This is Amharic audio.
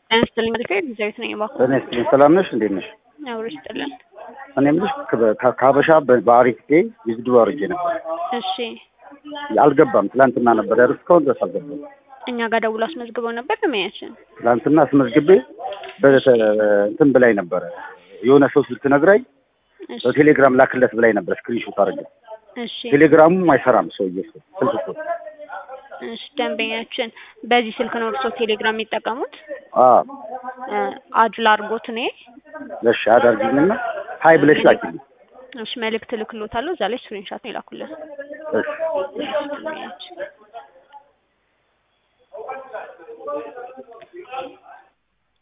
አንስተልኝ ዘይት ነው ይባክው እኔ ሰላም ነሽ እንዴት ነሽ? አውርስተልን እኔም ልጅ ከሀበሻ በአሪፍ ጊዜ ይዝዱ አርጄ ነበር። እሺ አልገባም። ትላንትና ነበር ያርስከው ድረስ አልገባም። እኛ ጋር ደውሎ አስመዝግበው ነበር ለማያችን ትላንትና አስመዝግቤ እንትን ብላይ ነበር የሆነ ሰው ስትነግራኝ በቴሌግራም ላክለት ብላይ ነበር ስክሪንሾት አድርጌ። እሺ ቴሌግራሙም አይሰራም ሰውዬው ስልኩ። እሺ ደንበኛችን በዚህ ስልክ ነው እርሶ ቴሌግራም የሚጠቀሙት? አድላ አድርጎት ነው። እሺ አዳርጊኝና ሃይ ብለሽ ላኪልኝ። እሺ መልእክት ልክሎታለሁ እዛ ላይ ስክሪንሾት ነው ላኩለት። እሺ